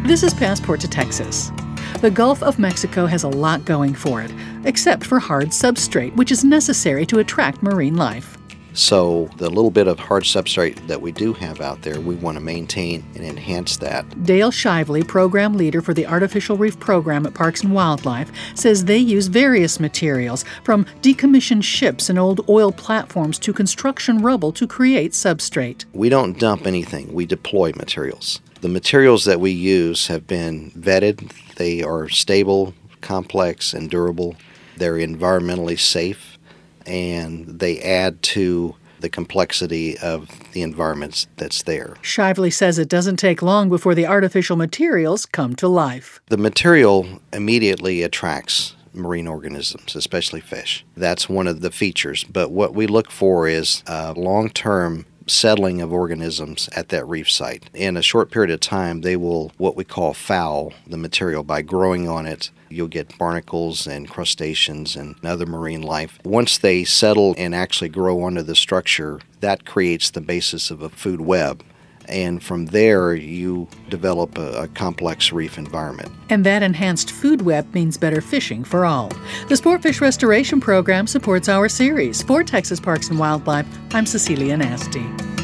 This is Passport to Texas. The Gulf of Mexico has a lot going for it, except for hard substrate, which is necessary to attract marine life. So the little bit of hard substrate that we do have out there, we want to maintain and enhance that. Dale Shively, program leader for the Artificial Reef Program at Parks and Wildlife, says they use various materials, from decommissioned ships and old oil platforms to construction rubble to create substrate. We don't dump anything, we deploy materials. The materials that we use have been vetted. They are stable, complex, and durable. They're environmentally safe, and they add to the complexity of the environments that's there. Shively says it doesn't take long before the artificial materials come to life. The material immediately attracts marine organisms, especially fish. That's one of the features. But what we look for is a long-term settling of organisms at that reef site. In a short period of time, they will, what we call, foul the material by growing on it. You'll get barnacles and crustaceans and other marine life. Once they settle and actually grow onto the structure, that creates the basis of a food web. And from there, you develop a complex reef environment. And that enhanced food web means better fishing for all. The Sportfish Restoration Program supports our series. For Texas Parks and Wildlife, I'm Cecilia Nasty.